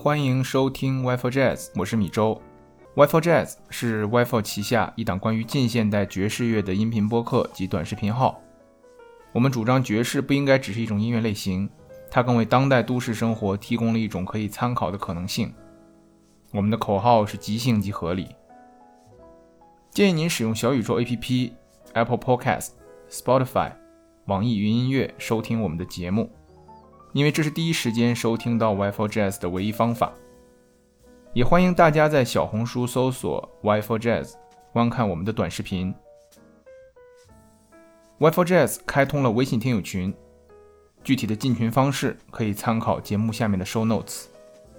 欢迎收听 Wi-Fi Jazz， 我是米周。Wi-Fi Jazz 是 Wi-Fi 旗下一档关于近现代爵士乐的音频播客及短视频号。我们主张爵士不应该只是一种音乐类型，它更为当代都市生活提供了一种可以参考的可能性。我们的口号是即兴即合理。建议您使用小宇宙 APP、Apple Podcast、Spotify、网易云音乐收听我们的节目，因为这是第一时间收听到 Wi-Fi Jazz 的唯一方法。也欢迎大家在小红书搜索 Wi-Fi Jazz 观看我们的短视频。Wi-Fi Jazz 开通了微信听友群，具体的进群方式可以参考节目下面的 show notes。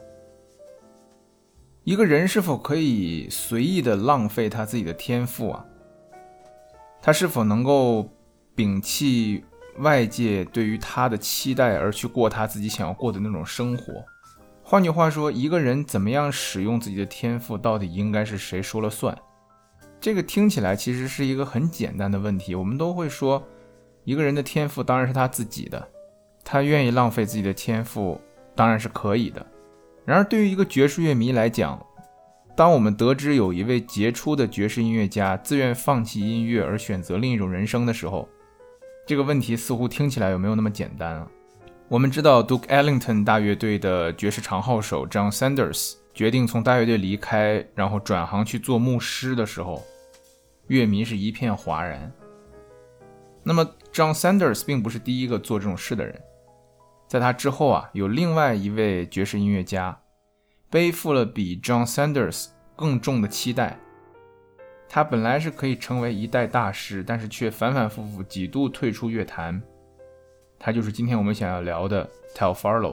一个人是否可以随意的浪费他自己的天赋啊？他是否能够摒弃外界对于他的期待而去过他自己想要过的那种生活？换句话说，一个人怎么样使用自己的天赋，到底应该是谁说了算？这个听起来其实是一个很简单的问题。我们都会说，一个人的天赋当然是他自己的，他愿意浪费自己的天赋当然是可以的。然而对于一个爵士乐迷来讲，当我们得知有一位杰出的爵士音乐家自愿放弃音乐而选择另一种人生的时候，这个问题似乎听起来有没有那么简单啊？我们知道 Duke Ellington 大乐队的爵士长号手 John Sanders 决定从大乐队离开，然后转行去做牧师的时候，乐迷是一片哗然。那么 John Sanders 并不是第一个做这种事的人，在他之后有另外一位爵士音乐家背负了比 John Sanders 更重的期待。他本来是可以成为一代大师，但是却反反复复几度退出乐坛。他就是今天我们想要聊的 Tal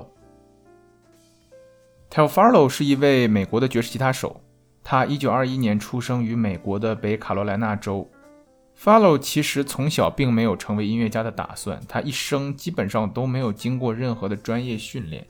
Farlow。Tal Farlow 是一位美国的爵士吉他手，他1921年出生于美国的北卡罗来纳州。Farlow 其实从小并没有成为音乐家的打算，他一生基本上都没有经过任何的专业训练。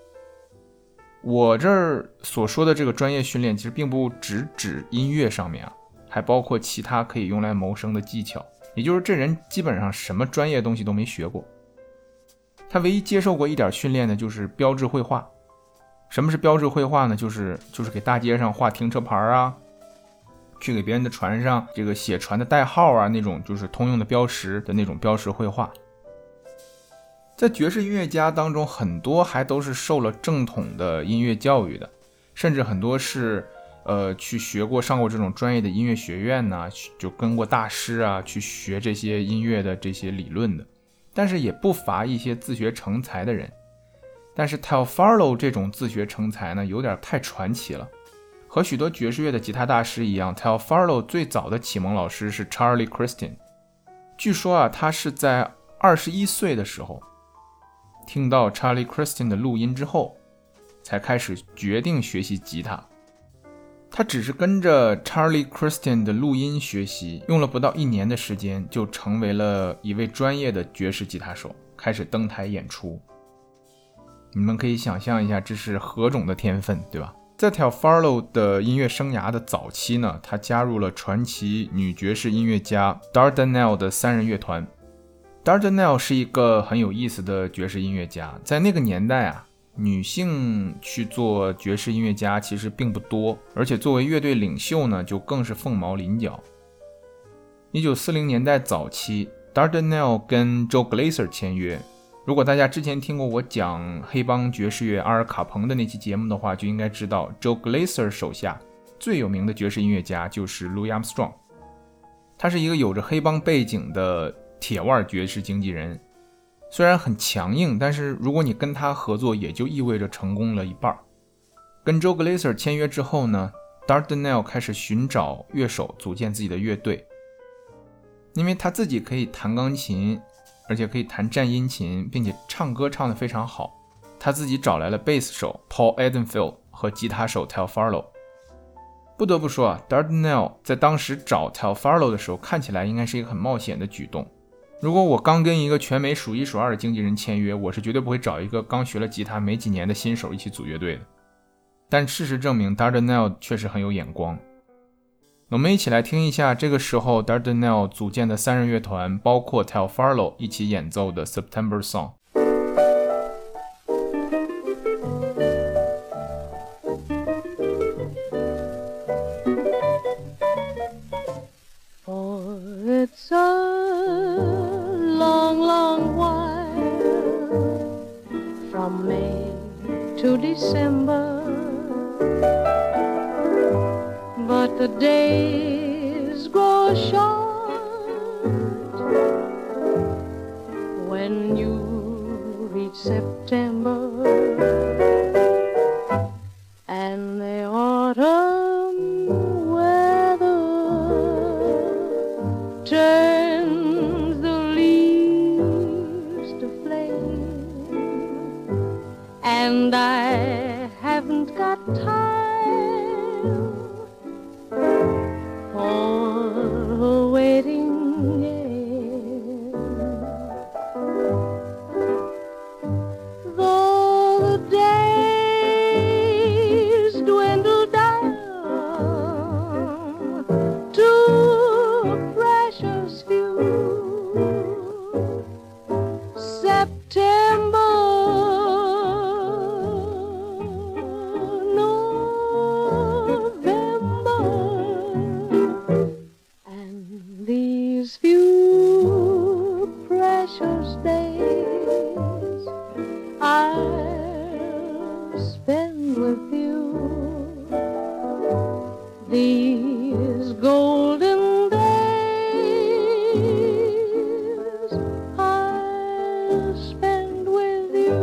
我这儿所说的这个专业训练其实并不只指音乐上面还包括其他可以用来谋生的技巧，也就是这人基本上什么专业东西都没学过。他唯一接受过一点训练的就是标志绘画。什么是标志绘画呢？就是给大街上画停车牌去给别人的船上这个写船的代号那种就是通用的标识的那种标识绘画。在爵士音乐家当中，很多还都是受了正统的音乐教育的，甚至很多是去上过这种专业的音乐学院就跟过大师去学这些音乐的这些理论的。但是也不乏一些自学成才的人。但是 Tal Farlow 这种自学成才呢，有点太传奇了。和许多爵士乐的吉他大师一样， Tal Farlow 最早的启蒙老师是 Charlie Christian。 据说他是在21岁的时候听到 Charlie Christian 的录音之后才开始决定学习吉他。他只是跟着 Charlie Christian 的录音学习，用了不到1年的时间就成为了一位专业的爵士吉他手，开始登台演出。你们可以想象一下这是何种的天分，对吧？在 Tal Farlow 的音乐生涯的早期呢，他加入了传奇女爵士音乐家 Dardanelle 的3人乐团。Dardanelle 是一个很有意思的爵士音乐家，在那个年代女性去做爵士音乐家其实并不多，而且作为乐队领袖呢，就更是凤毛麟角。1940年代早期 Dardanelle 跟 Joe Glaser 签约。如果大家之前听过我讲黑帮爵士乐阿尔卡彭的那期节目的话，就应该知道 Joe Glaser 手下最有名的爵士音乐家就是 Louis Armstrong。 他是一个有着黑帮背景的铁腕爵士经纪人，虽然很强硬，但是如果你跟他合作，也就意味着成功了一半。跟 Joe Glaser 签约之后呢， Dardanelle 开始寻找乐手组建自己的乐队。因为他自己可以弹钢琴，而且可以弹战音琴，并且唱歌唱得非常好，他自己找来了贝斯手 Paul Edenfield 和吉他手 Tal Farlow。 不得不说Dardanelle 在当时找 Tal Farlow 的时候，看起来应该是一个很冒险的举动。如果我刚跟一个全美数一数二的经纪人签约，我是绝对不会找一个刚学了吉他没几年的新手一起组乐队的。但事实证明 Dardanelle 确实很有眼光。我们一起来听一下这个时候 Dardanelle 组建的3人乐团，包括 Tal Farlow 一起演奏的 September Song。 the days grow short when you reach September and the autumn weather turns the leaves to flame, and I haven't got time for waiting game. Though the days dwindle down to a precious few, September, November, and these few precious days I'll spend with you. These golden days I'll spend with you.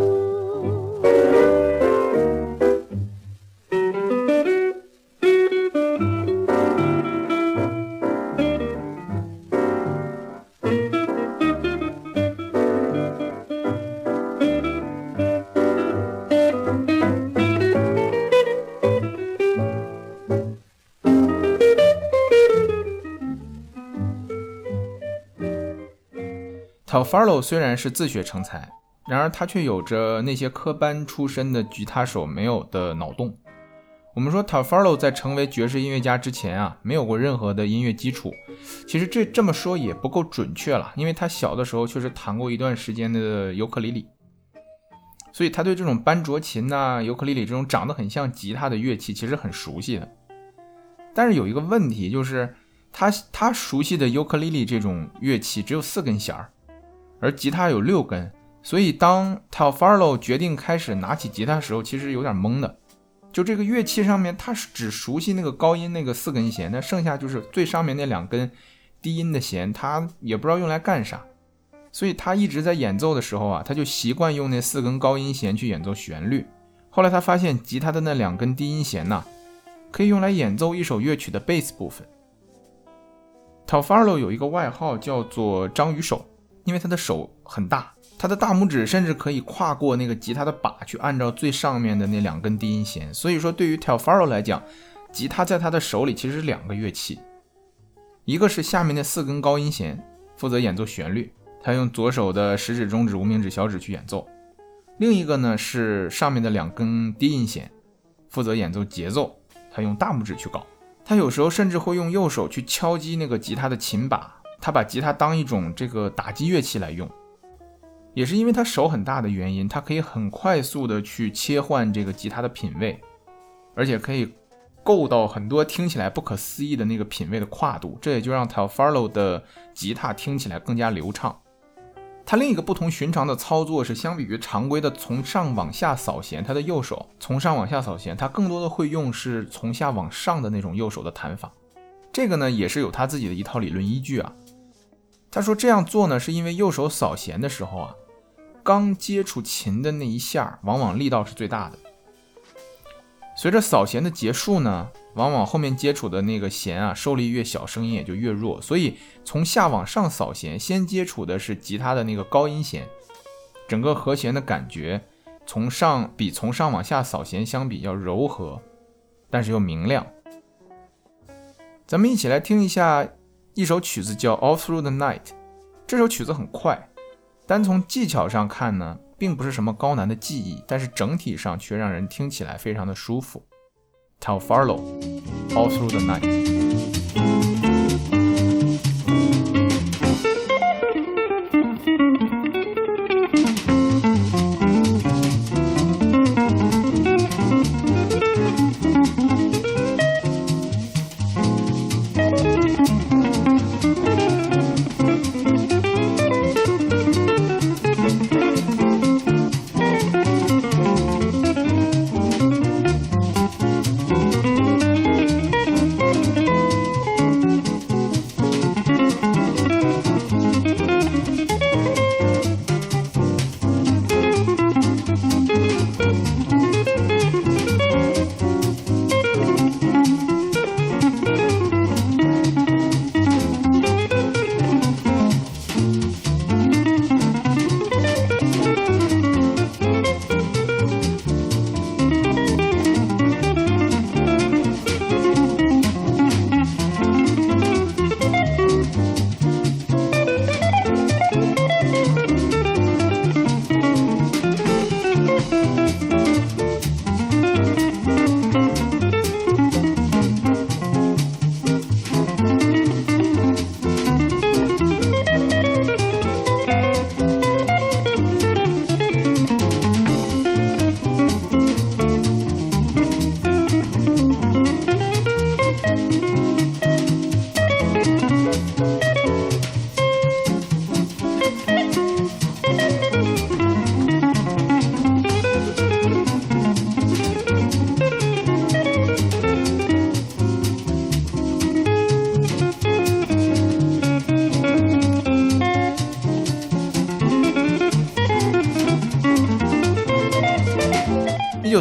Tal Farlow 虽然是自学成才，然而他却有着那些科班出身的吉他手没有的脑洞。我们说 Tal Farlow 在成为爵士音乐家之前啊，没有过任何的音乐基础。其实这么说也不够准确了，因为他小的时候确实弹过一段时间的尤克里里，所以他对这种班卓琴啊、尤克里里这种长得很像吉他的乐器其实很熟悉的。但是有一个问题，就是他熟悉的尤克里里这种乐器只有4根弦儿，而吉他有6根，所以当 Tal Farlow 决定开始拿起吉他的时候，其实有点懵的。就这个乐器上面，他是只熟悉那个高音那个4根弦，那剩下就是最上面那2根低音的弦，他也不知道用来干啥。所以他一直在演奏的时候啊，他就习惯用那4根高音弦去演奏旋律。后来他发现吉他的那2根低音弦呢，可以用来演奏一首乐曲的贝斯部分。Tal Farlow 有一个外号叫做章鱼手，因为他的手很大，他的大拇指甚至可以跨过那个吉他的把去按照最上面的那2根低音弦。所以说对于 Tal Farlow 来讲，吉他在他的手里其实是2个乐器，一个是下面的4根高音弦，负责演奏旋律，他用左手的食指、中指、无名指、小指去演奏；另一个呢是上面的2根低音弦，负责演奏节奏，他用大拇指去搞。他有时候甚至会用右手去敲击那个吉他的琴把，他把吉他当一种这个打击乐器来用。也是因为他手很大的原因，他可以很快速的去切换这个吉他的品味，而且可以够到很多听起来不可思议的那个品味的跨度，这也就让 Tal Farlow 的吉他听起来更加流畅。他另一个不同寻常的操作是，相比于常规的从上往下扫弦，他的右手从上往下扫弦，他更多的会用是从下往上的那种右手的弹法。这个呢也是有他自己的一套理论依据啊。他说这样做呢是因为右手扫弦的时候啊，刚接触琴的那一下往往力道是最大的，随着扫弦的结束呢，往往后面接触的那个弦啊受力越小，声音也就越弱，所以从下往上扫弦，先接触的是吉他的那个高音弦，整个和弦的感觉比从上往下扫弦相比要柔和，但是又明亮。咱们一起来听一下一首曲子叫 All Through the Night。 这首曲子很快，单从技巧上看呢并不是什么高难的技艺，但是整体上却让人听起来非常的舒服。 Tal Farlow All Through the Night。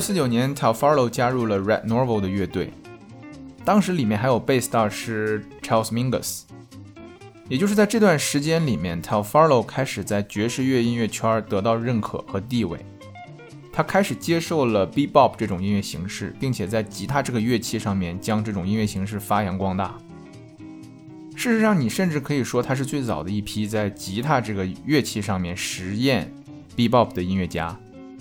1949年 Tal Farlow 加入了 Red Norvo 的乐队，当时里面还有 bass star 是 Charles Mingus。 也就是在这段时间里面 Tal Farlow 开始在爵士乐音乐圈得到认可和地位，他开始接受了 bebop 这种音乐形式，并且在吉他这个乐器上面将这种音乐形式发扬光大。事实上，你甚至可以说他是最早的一批在吉他这个乐器上面实验 bebop 的音乐家。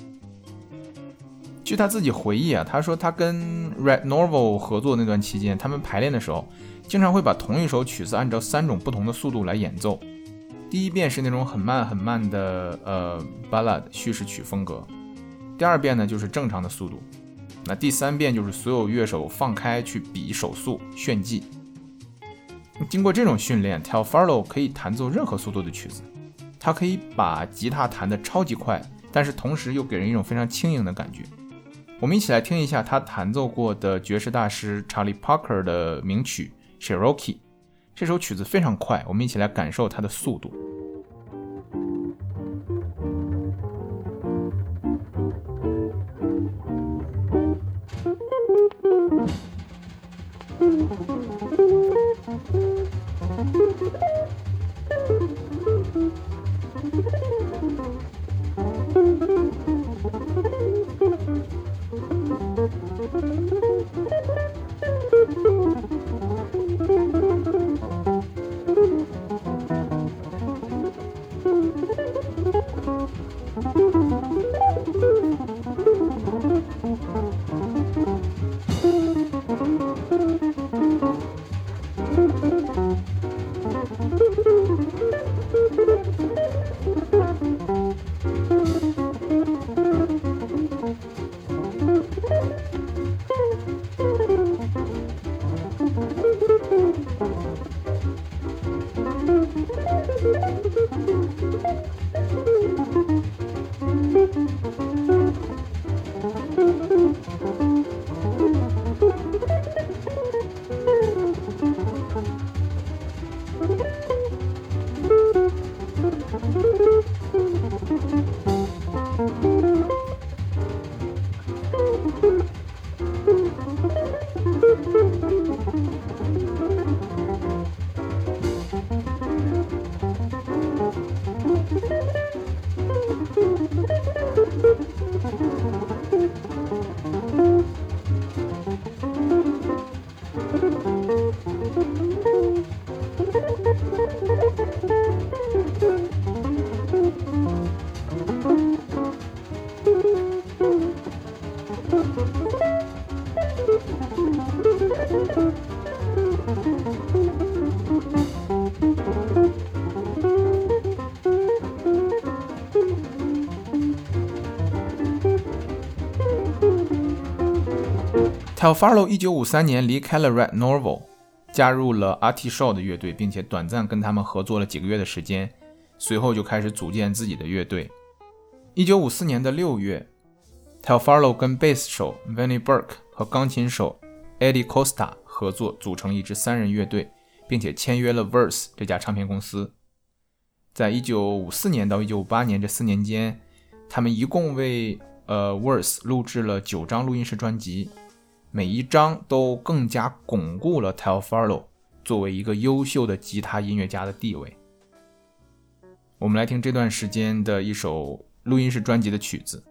据他自己回忆啊，他说他跟 Red Norvo 合作那段期间，他们排练的时候经常会把同一首曲子按照3种不同的速度来演奏。第一遍是那种很慢很慢的ballad 叙事曲风格，第二遍呢就是正常的速度，那第3遍就是所有乐手放开去比手速炫技。经过这种训练 Tal Farlow 可以弹奏任何速度的曲子，他可以把吉他弹得超级快，但是同时又给人一种非常轻盈的感觉。我们一起来听一下他弹奏过的爵士大师 Charlie Parker 的名曲 Cherokee。 这首曲子非常快，我们一起来感受它的速度。Tal Farlow 1953年离开了 Red Norvo， 加入了 Artie Shaw 的乐队，并且短暂跟他们合作了几个月的时间，随后就开始组建自己的乐队。1954年的6月 Tal Farlow 跟贝斯手 Vinnie Burke 和钢琴手 Eddie Costa 合作，组成一支3人乐队，并且签约了 Verse 这家唱片公司。在1954年到1958年这4年间，他们一共为Verse 录制了9张录音室专辑，每一张都更加巩固了 Tal Farlow 作为一个优秀的吉他音乐家的地位。我们来听这段时间的一首录音室专辑的曲子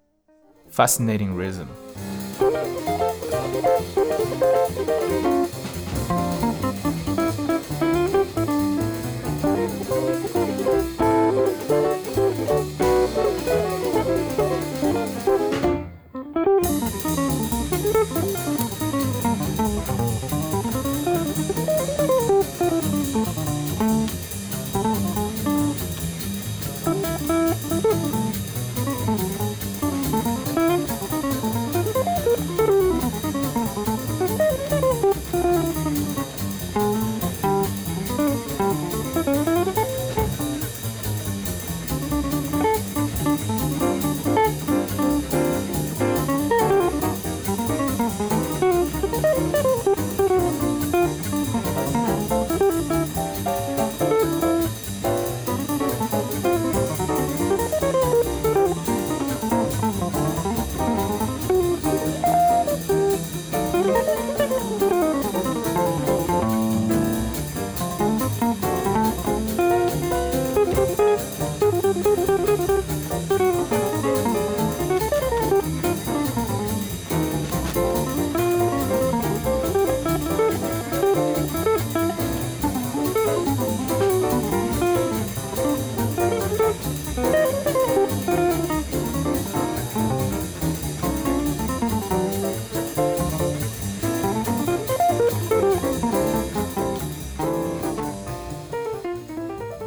Fascinating Rhythm。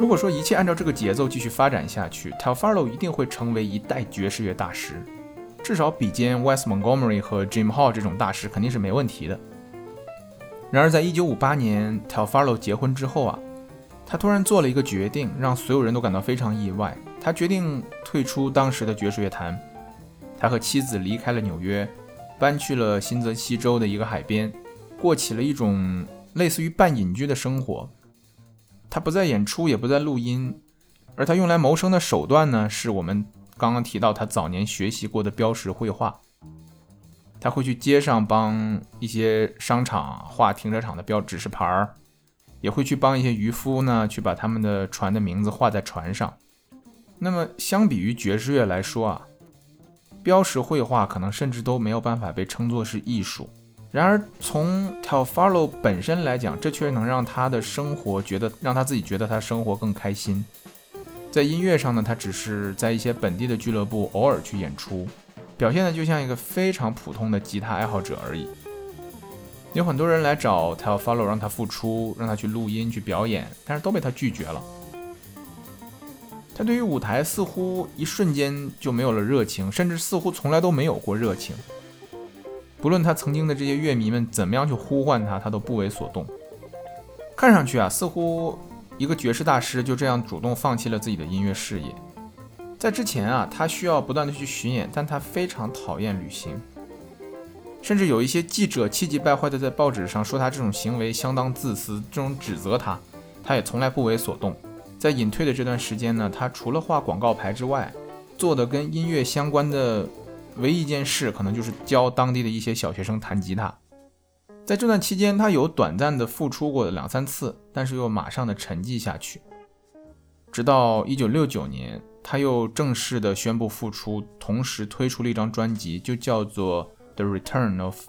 如果说一切按照这个节奏继续发展下去， Telfaro 一定会成为一代爵士乐大师，至少比肩 Wes Montgomery 和 Jim Hall 这种大师肯定是没问题的。然而在1958年 Telfaro 结婚之后啊，他突然做了一个决定，让所有人都感到非常意外。他决定退出当时的爵士乐坛，他和妻子离开了纽约，搬去了新泽西州的一个海边，过起了一种类似于半隐居的生活。他不再演出，也不再录音，而他用来谋生的手段呢，是我们刚刚提到他早年学习过的标识绘画。他会去街上帮一些商场画停车场的指示牌，也会去帮一些渔夫呢去把他们的船的名字画在船上。那么相比于爵士乐来说啊，标识绘画可能甚至都没有办法被称作是艺术。然而从 Telfaro 本身来讲，这却能让他的生活让他自己觉得他生活更开心。在音乐上呢，他只是在一些本地的俱乐部偶尔去演出，表现的就像一个非常普通的吉他爱好者而已。有很多人来找 Telfaro 让他复出，让他去录音去表演，但是都被他拒绝了。他对于舞台似乎一瞬间就没有了热情，甚至似乎从来都没有过热情。不论他曾经的这些乐迷们怎么样去呼唤他，他都不为所动。看上去啊，似乎一个爵士大师就这样主动放弃了自己的音乐事业。在之前啊，他需要不断的去巡演，但他非常讨厌旅行。甚至有一些记者气急败坏的在报纸上说他这种行为相当自私，这种指责他也从来不为所动。在隐退的这段时间呢，他除了画广告牌之外，做的跟音乐相关的唯一一件事可能就是教当地的一些小学生弹吉他。在这段期间，他有短暂的复出过2-3次，但是又马上的沉寂下去。直到1969年，他又正式的宣布复出，同时推出了一张专辑，就叫做 The Return of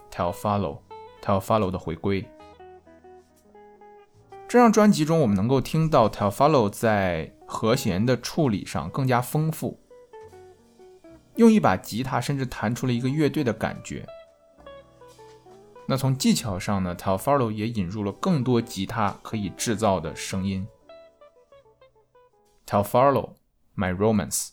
Telfaro 的回归。这张专辑中，我们能够听到 Telfaro 在和弦的处理上更加丰富，用一把吉他甚至弹出了一个乐队的感觉。那从技巧上呢， Telfaro 也引入了更多吉他可以制造的声音。 Telfaro, My Romance。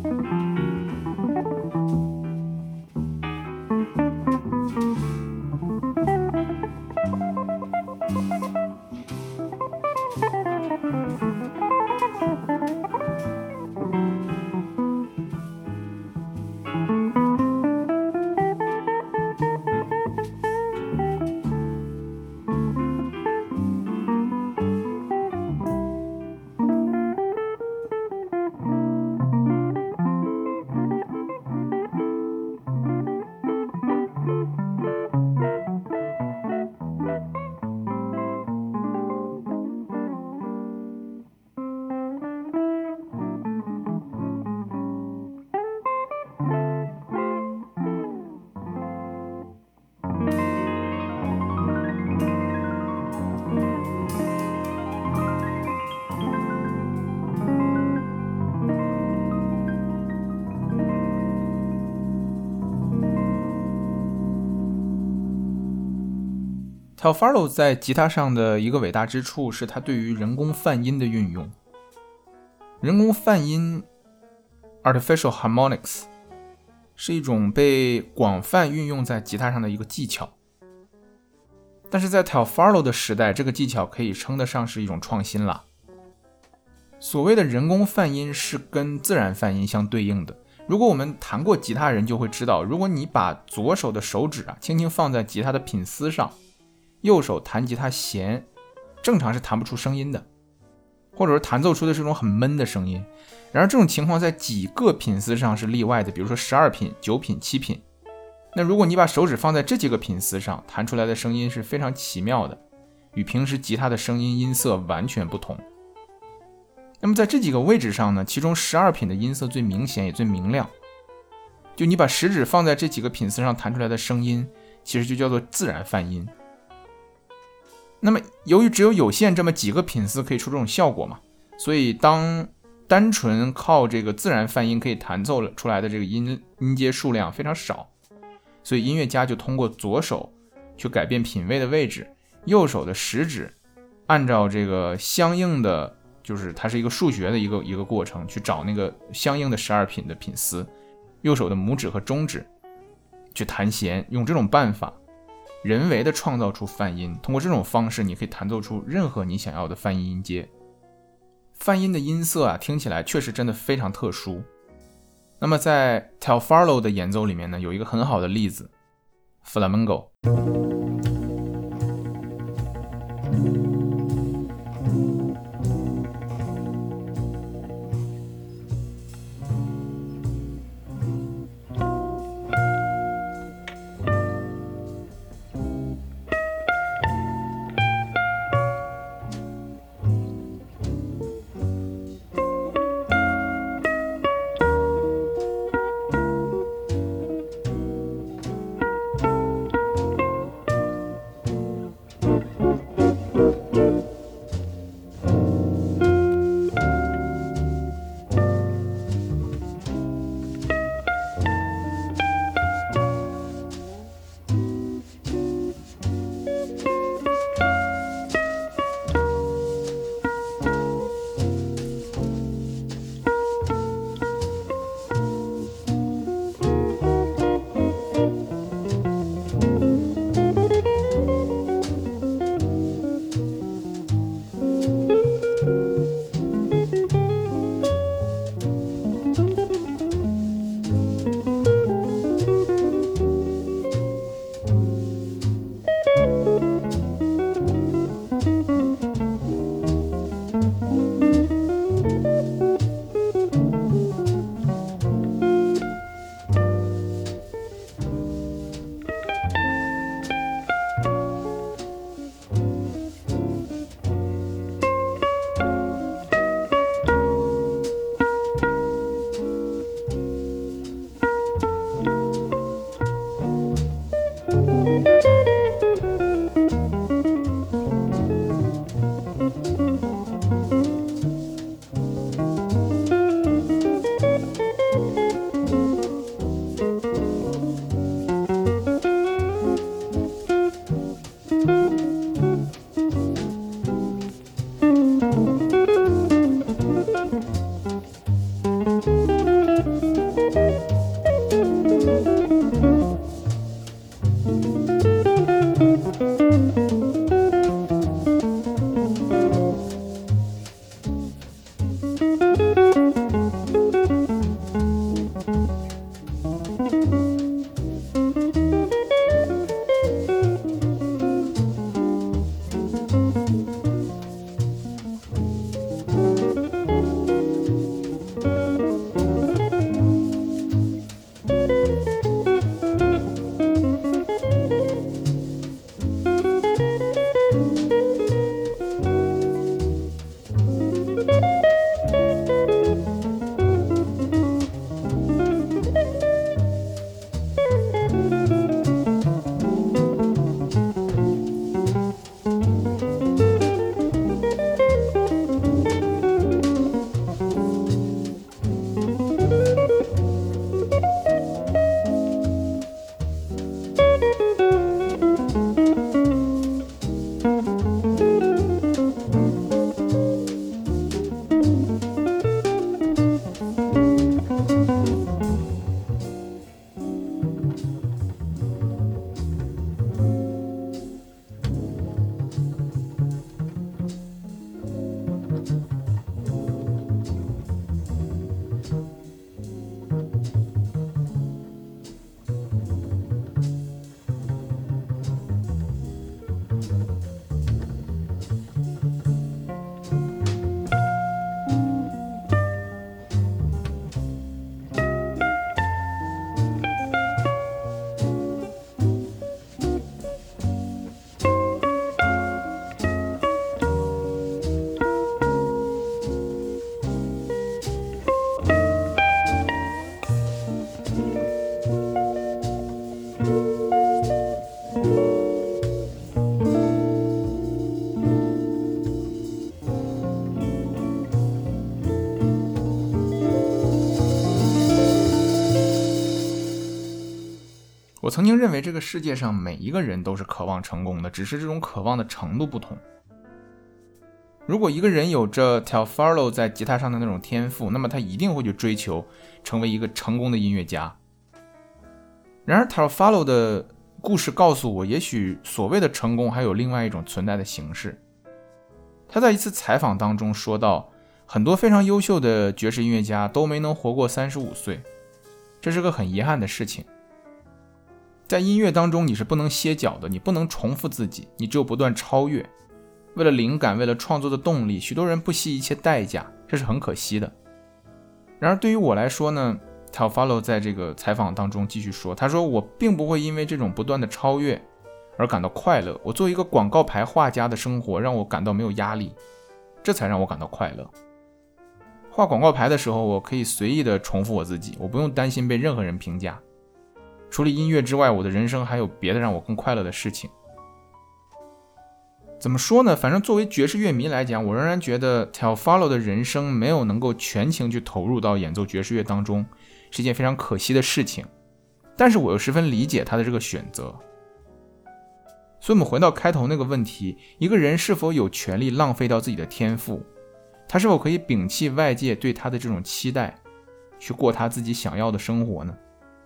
Telfaro 在吉他上的一个伟大之处是他对于人工泛音的运用。人工泛音 Artificial Harmonics 是一种被广泛运用在吉他上的一个技巧，但是在 Telfaro 的时代，这个技巧可以称得上是一种创新了。所谓的人工泛音是跟自然泛音相对应的。如果我们弹过吉他人就会知道，如果你把左手的手指轻轻放在吉他的品丝上，右手弹吉他弦，正常是弹不出声音的，或者是弹奏出的是一种很闷的声音。然而这种情况在几个品丝上是例外的，比如说12品、9品、7品。那如果你把手指放在这几个品丝上，弹出来的声音是非常奇妙的，与平时吉他的声音音色完全不同。那么在这几个位置上呢，其中12品的音色最明显也最明亮，就你把食指放在这几个品丝上弹出来的声音，其实就叫做自然泛音。那么由于只有有限这么几个品丝可以出这种效果嘛，所以当单纯靠这个自然泛音可以弹奏出来的这个音阶数量非常少，所以音乐家就通过左手去改变品位的位置，右手的食指按照这个相应的，就是它是一个数学的一个过程，去找那个相应的12品的品丝，右手的拇指和中指去弹弦，用这种办法人为的创造出泛音。通过这种方式，你可以弹奏出任何你想要的泛音音阶。泛音的音色听起来确实真的非常特殊。那么在 Telfaro 的演奏里面呢，有一个很好的例子 Flamenco。 我曾经认为这个世界上每一个人都是渴望成功的，只是这种渴望的程度不同。如果一个人有着 Tal Farlow 在吉他上的那种天赋，那么他一定会去追求成为一个成功的音乐家。然而 Tal Farlow 的故事告诉我，也许所谓的成功还有另外一种存在的形式。他在一次采访当中说到，很多非常优秀的爵士音乐家都没能活过35岁，这是个很遗憾的事情。在音乐当中你是不能歇脚的，你不能重复自己，你只有不断超越。为了灵感，为了创作的动力，许多人不惜一切代价，这是很可惜的。然而对于我来说呢， Tal Farlow 在这个采访当中继续说，他说我并不会因为这种不断的超越而感到快乐，我作为一个广告牌画家的生活让我感到没有压力，这才让我感到快乐。画广告牌的时候，我可以随意的重复我自己，我不用担心被任何人评价。除了音乐之外，我的人生还有别的让我更快乐的事情。怎么说呢，反正作为爵士乐迷来讲，我仍然觉得 Tal Farlow 的人生没有能够全情去投入到演奏爵士乐当中，是一件非常可惜的事情。但是我又十分理解他的这个选择。所以我们回到开头那个问题，一个人是否有权利浪费掉自己的天赋？他是否可以摒弃外界对他的这种期待，去过他自己想要的生活呢？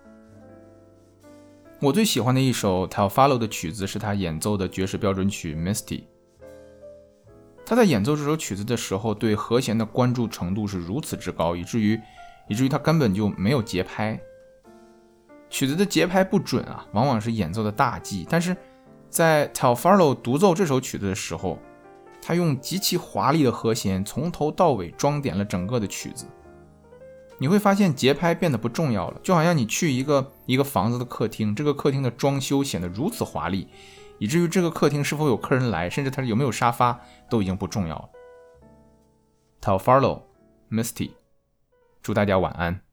我最喜欢的一首 Tal Farlow 的曲子是他演奏的爵士标准曲 Misty。 他在演奏这首曲子的时候，对和弦的关注程度是如此之高，以至于他根本就没有节拍。曲子的节拍不准啊，往往是演奏的大忌。但是在 Tal Farlow 独奏这首曲子的时候，他用极其华丽的和弦从头到尾装点了整个的曲子。你会发现节拍变得不重要了，就好像你去一个房子的客厅，这个客厅的装修显得如此华丽，以至于这个客厅是否有客人来，甚至它有没有沙发都已经不重要了。Tal Farlow Misty， 祝大家晚安。